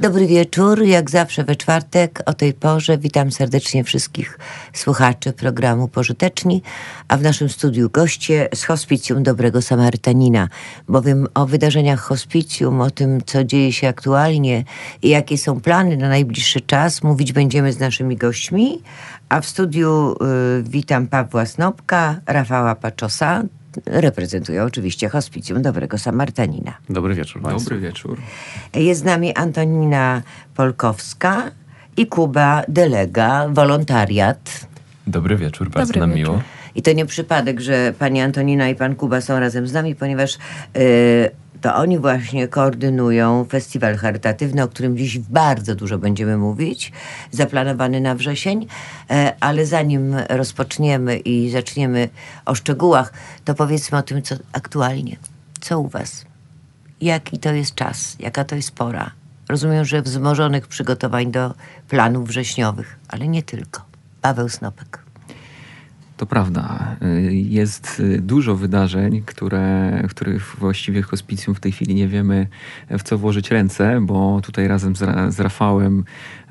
Dobry wieczór, jak zawsze we czwartek o tej porze witam serdecznie wszystkich słuchaczy programu Pożyteczni, a w naszym studiu goście z Hospicjum Dobrego Samarytanina, bowiem o wydarzeniach hospicjum, o tym, co dzieje się aktualnie i jakie są plany na najbliższy czas, mówić będziemy z naszymi gośćmi, a w studiu witam Pawła Snopka, Rafała Paczosa, reprezentują oczywiście Hospicjum Dobrego Samarytanina. Dobry wieczór państwu. Dobry wieczór. Jest z nami Antonina Polkowska i Kuba Delega, wolontariat. Dobry wieczór, bardzo nam miło. I to nie przypadek, że pani Antonina i pan Kuba są razem z nami, ponieważ to oni właśnie koordynują festiwal charytatywny, o którym dziś bardzo dużo będziemy mówić, zaplanowany na wrzesień, ale zanim rozpoczniemy i zaczniemy o szczegółach, to powiedzmy o tym, co aktualnie. Co u was? Jaki to jest czas? Jaka to jest pora? Rozumiem, że wzmożonych przygotowań do planów wrześniowych, ale nie tylko. Paweł Snopek. To prawda. Jest dużo wydarzeń, których właściwie Hospicjum w tej chwili nie wiemy, w co włożyć ręce, bo tutaj razem z Rafałem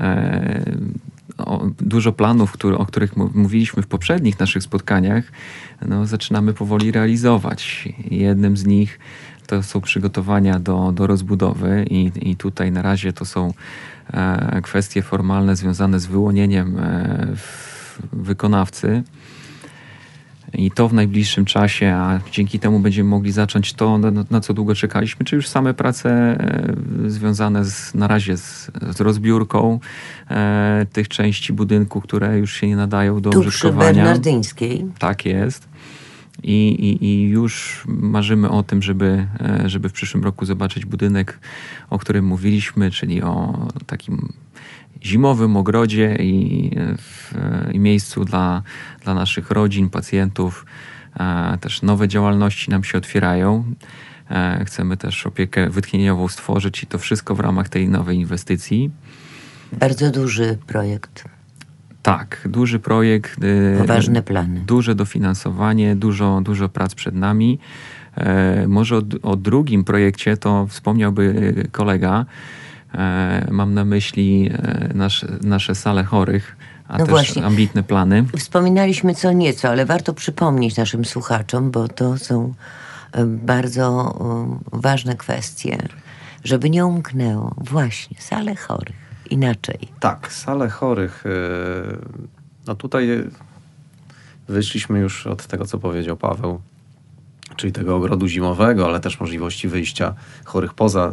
dużo planów, o których mówiliśmy w poprzednich naszych spotkaniach, zaczynamy powoli realizować. Jednym z nich to są przygotowania do rozbudowy i tutaj na razie to są kwestie formalne związane z wyłonieniem wykonawcy. I to w najbliższym czasie, a dzięki temu będziemy mogli zacząć to, na co długo czekaliśmy, czy już same prace związane na razie z rozbiórką tych części budynku, które już się nie nadają do użytkowania. Tu przy Bernardyńskiej. Tak jest. I już marzymy o tym, żeby w przyszłym roku zobaczyć budynek, o którym mówiliśmy, czyli o takim zimowym ogrodzie i miejscu dla naszych rodzin, pacjentów. Też nowe działalności nam się otwierają. Chcemy też opiekę wytchnieniową stworzyć i to wszystko w ramach tej nowej inwestycji. Bardzo duży projekt. Tak, duży projekt. Poważne plany. Duże dofinansowanie, dużo prac przed nami. Może o drugim projekcie to wspomniałby kolega. Mam na myśli nasze sale chorych, a też właśnie ambitne plany. Wspominaliśmy co nieco, ale warto przypomnieć naszym słuchaczom, bo to są bardzo ważne kwestie, żeby nie umknęło. Właśnie, sale chorych. Inaczej. Tak, sale chorych. Tutaj wyszliśmy już od tego, co powiedział Paweł, czyli tego ogrodu zimowego, ale też możliwości wyjścia chorych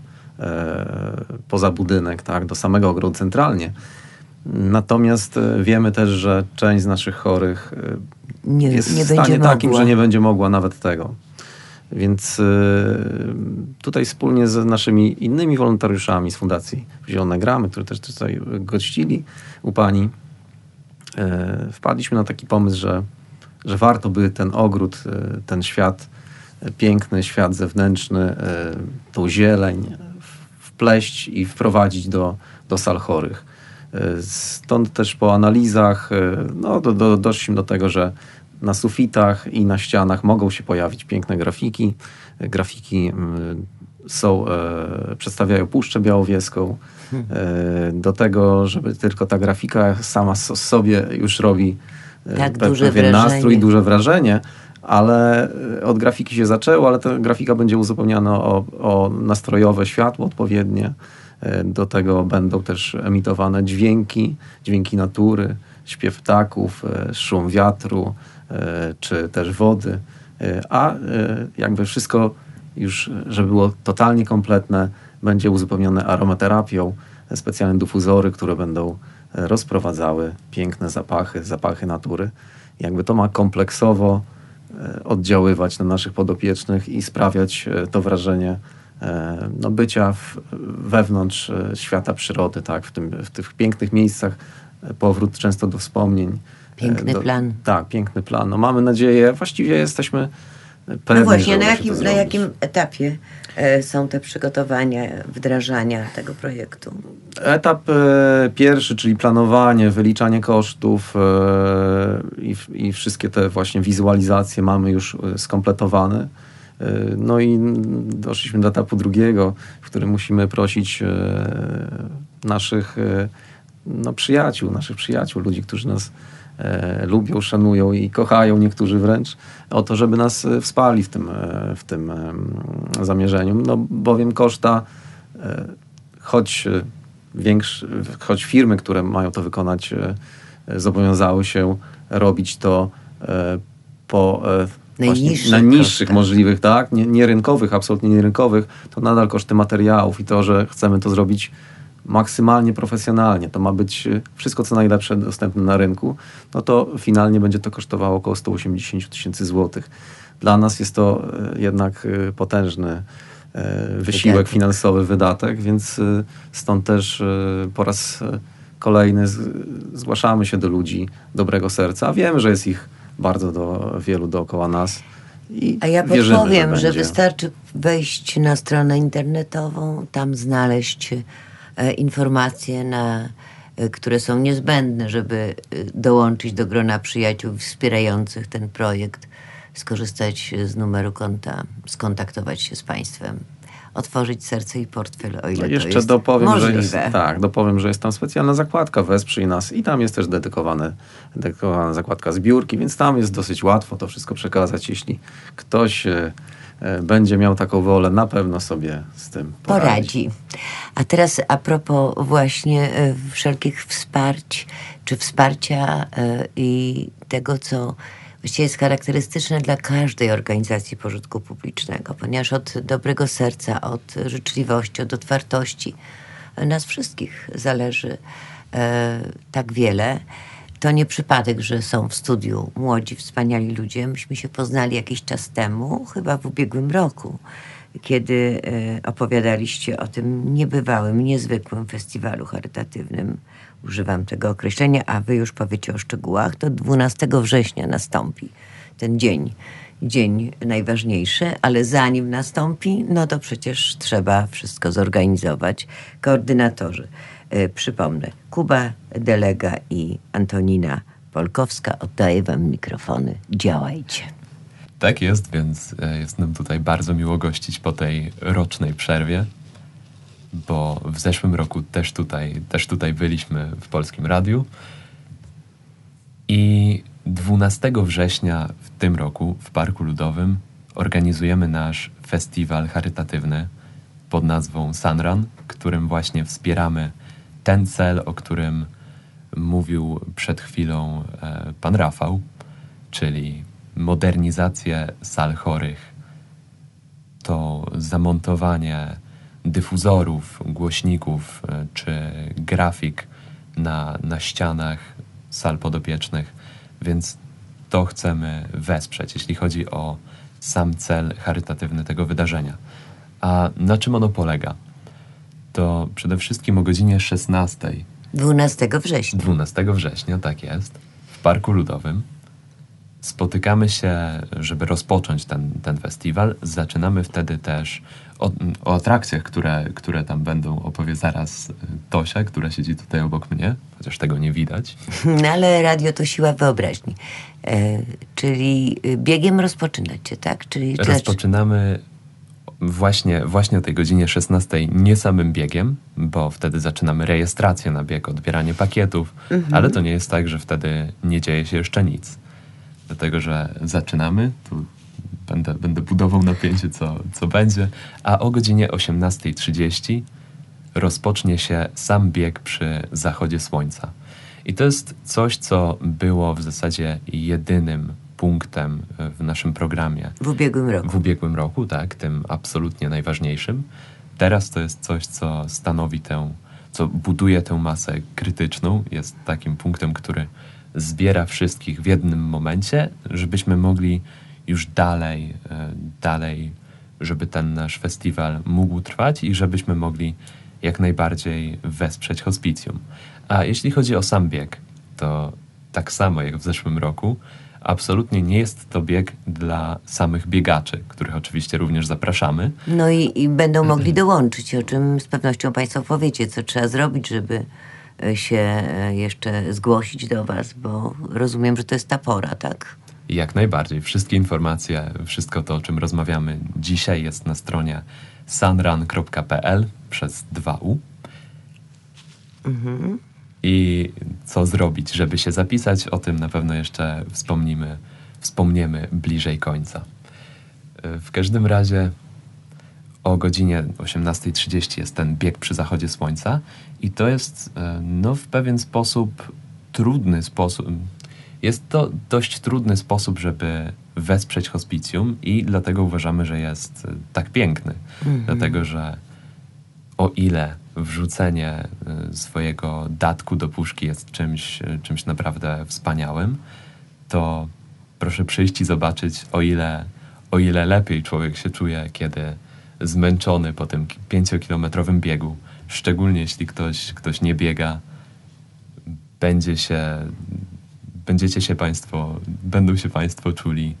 poza budynek, tak, do samego ogrodu centralnie. Natomiast wiemy też, że część z naszych chorych jest w stanie takim, że nie będzie mogła nawet tego. Więc tutaj wspólnie z naszymi innymi wolontariuszami z Fundacji Zielone Gramy, które też tutaj gościli u pani, wpadliśmy na taki pomysł, że warto by ten ogród, ten świat piękny, świat zewnętrzny, tą zieleń wpleść i wprowadzić do sal chorych. Stąd też po analizach doszliśmy do tego, że na sufitach i na ścianach mogą się pojawić piękne grafiki. Grafiki przedstawiają Puszczę Białowieską. Do tego, żeby tylko ta grafika sama sobie już robi pewien nastrój, duże wrażenie, ale od grafiki się zaczęło, ale ta grafika będzie uzupełniana o nastrojowe światło odpowiednie. Do tego będą też emitowane dźwięki natury, śpiew ptaków, szum wiatru, czy też wody, a jakby wszystko już, żeby było totalnie kompletne, będzie uzupełnione aromaterapią, specjalne dyfuzory, które będą rozprowadzały piękne zapachy natury. Jakby to ma kompleksowo oddziaływać na naszych podopiecznych i sprawiać to wrażenie bycia wewnątrz świata przyrody, tak, w tych pięknych miejscach, powrót często do wspomnień. Piękny plan. Tak, piękny plan. Mamy nadzieję, właściwie jesteśmy pewni, właśnie, na jakim etapie są te przygotowania, wdrażania tego projektu? Etap pierwszy, czyli planowanie, wyliczanie kosztów i wszystkie te właśnie wizualizacje mamy już skompletowane. No i doszliśmy do etapu drugiego, w którym musimy prosić naszych przyjaciół, ludzi, którzy nas lubią, szanują i kochają, niektórzy wręcz, o to, żeby nas wsparli w tym zamierzeniu. No, bowiem koszta, choć firmy, które mają to wykonać, zobowiązały się robić to po najniższych możliwych, tak? Nie rynkowych, absolutnie nie rynkowych, to nadal koszty materiałów i to, że chcemy to zrobić maksymalnie profesjonalnie, to ma być wszystko co najlepsze dostępne na rynku, no to finalnie będzie to kosztowało około 180 000 złotych. Dla nas jest to jednak potężny wysiłek finansowy, wydatek, więc stąd też po raz kolejny zgłaszamy się do ludzi dobrego serca, a wiemy, że jest ich bardzo wielu dookoła nas. A ja podpowiem, że wystarczy wejść na stronę internetową, tam znaleźć informacje, które są niezbędne, żeby dołączyć do grona przyjaciół wspierających ten projekt, skorzystać z numeru konta, skontaktować się z państwem, otworzyć serce i portfel, o ile to jest możliwe. Dopowiem, że jest tam specjalna zakładka Wesprzyj nas i tam jest też dedykowana zakładka zbiórki, więc tam jest dosyć łatwo to wszystko przekazać. Jeśli ktoś będzie miał taką wolę, na pewno sobie z tym poradzi. A teraz a propos właśnie wszelkich wsparć, czy wsparcia i tego, co właściwie jest charakterystyczne dla każdej organizacji pożytku publicznego, ponieważ od dobrego serca, od życzliwości, od otwartości nas wszystkich zależy tak wiele. To nie przypadek, że są w studiu młodzi, wspaniali ludzie. Myśmy się poznali jakiś czas temu, chyba w ubiegłym roku, kiedy opowiadaliście o tym niebywałym, niezwykłym festiwalu charytatywnym. Używam tego określenia, a wy już powiecie o szczegółach. To 12 września nastąpi ten dzień najważniejszy, ale zanim nastąpi, no to przecież trzeba wszystko zorganizować. Koordynatorzy, przypomnę, Kuba Delega i Antonina Polkowska. Oddaję wam mikrofony. Działajcie. Tak jest, więc jest nam tutaj bardzo miło gościć po tej rocznej przerwie, bo w zeszłym roku też tutaj byliśmy w Polskim Radiu i 12 września w tym roku w Parku Ludowym organizujemy nasz festiwal charytatywny pod nazwą Sunrun, którym właśnie wspieramy ten cel, o którym mówił przed chwilą pan Rafał, czyli modernizację sal chorych, to zamontowanie dyfuzorów, głośników czy grafik na ścianach sal podopiecznych, więc to chcemy wesprzeć, jeśli chodzi o sam cel charytatywny tego wydarzenia. A na czym ono polega? To przede wszystkim o godzinie 16. 12 września. 12 września, tak jest, w Parku Ludowym. Spotykamy się, żeby rozpocząć ten festiwal. Zaczynamy wtedy też o atrakcjach, które tam będą, opowie zaraz Tosia, która siedzi tutaj obok mnie, chociaż tego nie widać. No ale radio to siła wyobraźni. Czyli biegiem rozpoczynacie, tak? Rozpoczynamy właśnie o tej godzinie 16 nie samym biegiem, bo wtedy zaczynamy rejestrację na bieg, odbieranie pakietów, ale to nie jest tak, że wtedy nie dzieje się jeszcze nic. Dlatego, że zaczynamy, tu będę budował napięcie, co będzie, a o godzinie 18:30 rozpocznie się sam bieg przy zachodzie słońca. I to jest coś, co było w zasadzie jedynym punktem w naszym programie. W ubiegłym roku, tak, tym absolutnie najważniejszym. Teraz to jest coś, co stanowi co buduje tę masę krytyczną, jest takim punktem, który zbiera wszystkich w jednym momencie, żebyśmy mogli już dalej, żeby ten nasz festiwal mógł trwać i żebyśmy mogli jak najbardziej wesprzeć hospicjum. A jeśli chodzi o sam bieg, to tak samo jak w zeszłym roku, absolutnie nie jest to bieg dla samych biegaczy, których oczywiście również zapraszamy. No i będą mogli dołączyć, o czym z pewnością państwo powiecie, co trzeba zrobić, żeby się jeszcze zgłosić do was, bo rozumiem, że to jest ta pora, tak? Jak najbardziej. Wszystkie informacje, wszystko to, o czym rozmawiamy dzisiaj, jest na stronie sunrun.pl przez 2U. I co zrobić, żeby się zapisać? O tym na pewno jeszcze wspomniemy bliżej końca. W każdym razie o godzinie 18:30 jest ten bieg przy zachodzie słońca i to jest w pewien sposób trudny sposób. Jest to dość trudny sposób, żeby wesprzeć hospicjum i dlatego uważamy, że jest tak piękny. Dlatego, że o ile wrzucenie swojego datku do puszki jest czymś naprawdę wspaniałym, to proszę przyjść i zobaczyć, o ile lepiej człowiek się czuje, kiedy zmęczony po tym 5-kilometrowym biegu, szczególnie jeśli ktoś nie biega, będą się Państwo czuli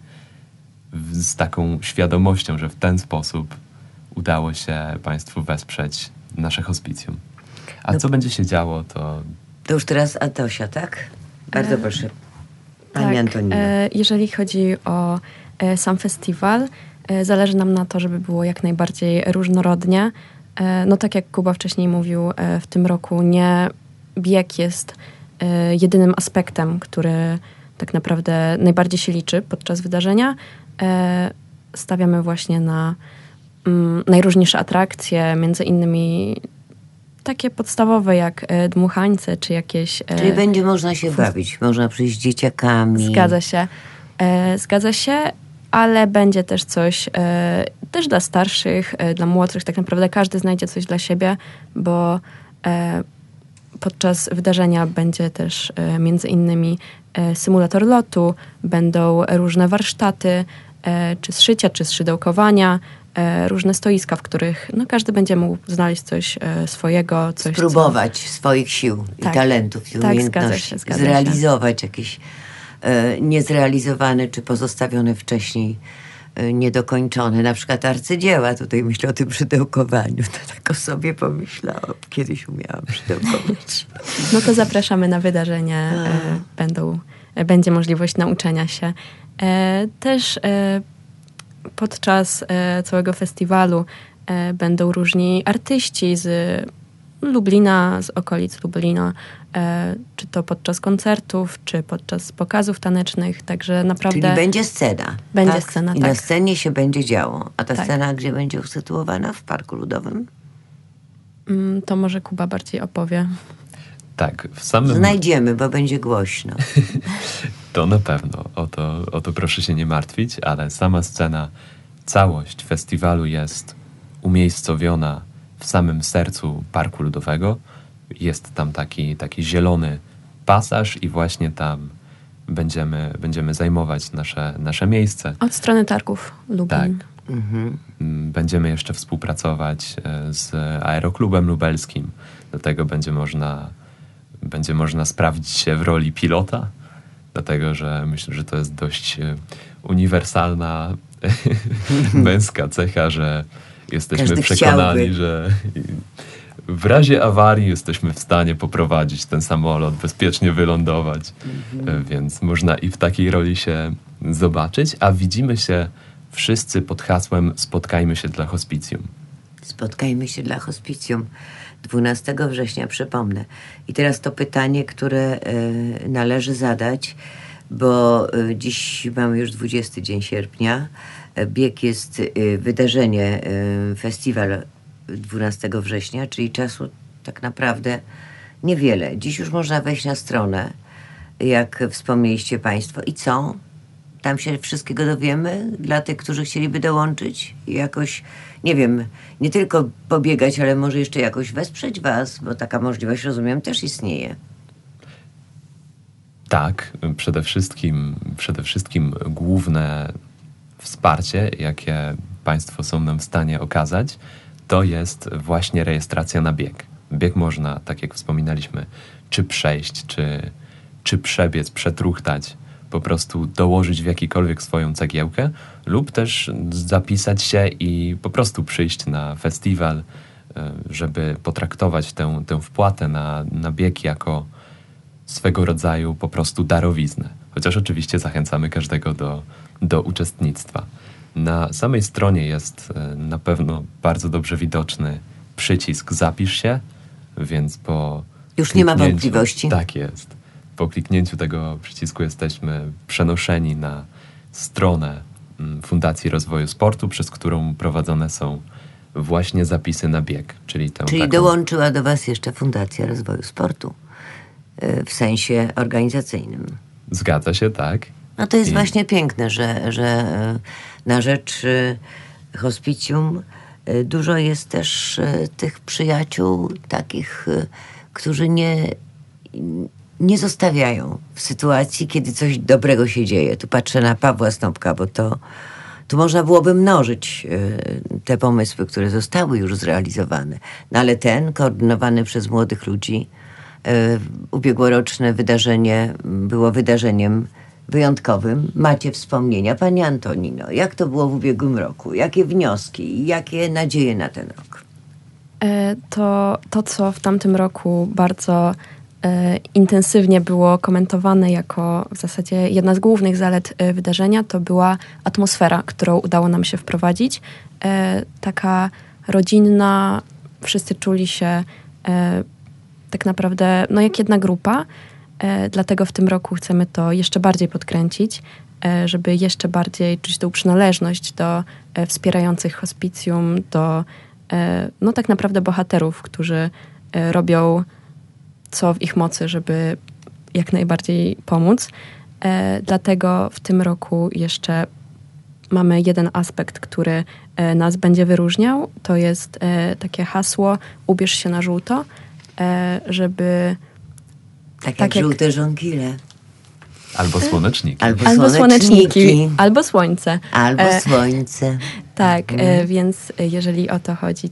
z taką świadomością, że w ten sposób udało się Państwu wesprzeć nasze hospicjum. A co będzie się działo, to... To już teraz Antosia, tak? Bardzo proszę. Pani Antonina. Jeżeli chodzi o sam festiwal, zależy nam na to, żeby było jak najbardziej różnorodnie. Tak jak Kuba wcześniej mówił, w tym roku nie bieg jest jedynym aspektem, który tak naprawdę najbardziej się liczy podczas wydarzenia. Stawiamy właśnie na najróżniejsze atrakcje, między innymi takie podstawowe jak dmuchańce, czy jakieś... Czyli będzie można się bawić, można przyjść z dzieciakami. Zgadza się, ale będzie też coś też dla starszych, dla młodszych. Tak naprawdę każdy znajdzie coś dla siebie, bo podczas wydarzenia będzie też między innymi symulator lotu, będą różne warsztaty, czy z szycia, czy z szydełkowania, różne stoiska, w których każdy będzie mógł znaleźć coś swojego. Spróbować swoich sił i talentów i umiejętności. Zrealizować jakieś niezrealizowane czy pozostawione wcześniej niedokończone. Na przykład arcydzieła. Tutaj myślę o tym szydełkowaniu. To tak o sobie pomyślałam. Kiedyś umiałam szydełkować. To zapraszamy na wydarzenie. Będzie możliwość nauczenia się. Też podczas całego festiwalu będą różni artyści z Lublina, z okolic Lublina, czy to podczas koncertów, czy podczas pokazów tanecznych, także naprawdę... Czyli będzie scena. Będzie scena, I na scenie się będzie działo. A ta scena gdzie będzie usytuowana? W Parku Ludowym? To może Kuba bardziej opowie. Tak, Znajdziemy, bo będzie głośno. To na pewno. O to proszę się nie martwić, ale sama scena, całość festiwalu jest umiejscowiona w samym sercu Parku Ludowego. Jest tam taki zielony pasaż i właśnie tam będziemy zajmować nasze miejsce. Od strony targów Lublin. Tak. Będziemy jeszcze współpracować z Aeroklubem Lubelskim. Dlatego będzie można sprawdzić się w roli pilota, dlatego że myślę, że to jest dość uniwersalna męska cecha, że jesteśmy przekonani, że w razie awarii jesteśmy w stanie poprowadzić ten samolot, bezpiecznie wylądować. Więc można i w takiej roli się zobaczyć, a widzimy się wszyscy pod hasłem Spotkajmy się dla hospicjum. Spotkajmy się dla hospicjum. 12 września, przypomnę. I teraz to pytanie, które należy zadać, bo dziś mamy już 20 dzień sierpnia. Bieg jest wydarzenie, festiwal 12 września, czyli czasu tak naprawdę niewiele. Dziś już można wejść na stronę, jak wspomnieliście Państwo. I co? Tam się wszystkiego dowiemy dla tych, którzy chcieliby dołączyć i jakoś, nie wiem, nie tylko pobiegać, ale może jeszcze jakoś wesprzeć Was, bo taka możliwość, rozumiem, też istnieje. Tak, przede wszystkim główne wsparcie, jakie Państwo są nam w stanie okazać, to jest właśnie rejestracja na bieg. Bieg można, tak jak wspominaliśmy, czy przejść, czy przebiec, przetruchtać, po prostu dołożyć w jakikolwiek swoją cegiełkę lub też zapisać się i po prostu przyjść na festiwal, żeby potraktować tę wpłatę na bieg jako swego rodzaju po prostu darowiznę. Chociaż oczywiście zachęcamy każdego do uczestnictwa. Na samej stronie jest na pewno bardzo dobrze widoczny przycisk Zapisz się, więc Już nie ma wątpliwości. Tak jest. Po kliknięciu tego przycisku jesteśmy przenoszeni na stronę Fundacji Rozwoju Sportu, przez którą prowadzone są właśnie zapisy na bieg. Czyli dołączyła do was jeszcze Fundacja Rozwoju Sportu w sensie organizacyjnym. Zgadza się, tak. No to jest właśnie piękne, że na rzecz hospicjum dużo jest też tych przyjaciół takich, którzy nie zostawiają w sytuacji, kiedy coś dobrego się dzieje. Tu patrzę na Pawła Snopka, bo tu można byłoby mnożyć te pomysły, które zostały już zrealizowane. No ale ten, koordynowany przez młodych ludzi, ubiegłoroczne wydarzenie było wydarzeniem wyjątkowym. Macie wspomnienia. Pani Antonino, jak to było w ubiegłym roku? Jakie wnioski i jakie nadzieje na ten rok? To co w tamtym roku bardzo intensywnie było komentowane jako w zasadzie jedna z głównych zalet wydarzenia, to była atmosfera, którą udało nam się wprowadzić. Taka rodzinna, wszyscy czuli się tak naprawdę jak jedna grupa. Dlatego w tym roku chcemy to jeszcze bardziej podkręcić, żeby jeszcze bardziej czuć tą przynależność do wspierających hospicjum, do tak naprawdę bohaterów, którzy robią co w ich mocy, żeby jak najbardziej pomóc. Dlatego w tym roku jeszcze mamy jeden aspekt, który nas będzie wyróżniał. To jest takie hasło ubierz się na żółto, żeby... Tak jak żółte żonkile. Albo słoneczniki. Albo słoneczniki. Albo słońce. Albo słońce. Tak, więc jeżeli o to chodzi,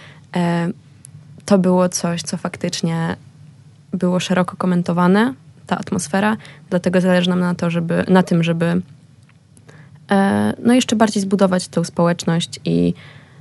to było coś, co faktycznie było szeroko komentowane, ta atmosfera. Dlatego zależy nam na tym, żeby jeszcze bardziej zbudować tą społeczność i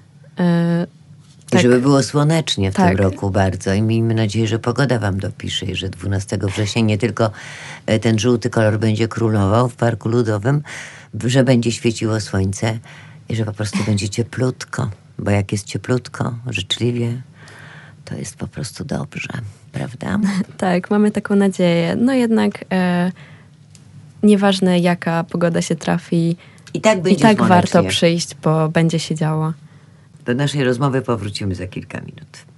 tak. Żeby było słonecznie w tym roku bardzo i miejmy nadzieję, że pogoda wam dopisze i że 12 września nie tylko ten żółty kolor będzie królował w Parku Ludowym, że będzie świeciło słońce i że po prostu będzie cieplutko, bo jak jest cieplutko, życzliwie, to jest po prostu dobrze, prawda? Tak, mamy taką nadzieję. No jednak nieważne jaka pogoda się trafi, i tak warto przyjść, bo będzie się działo. Do naszej rozmowy powrócimy za kilka minut.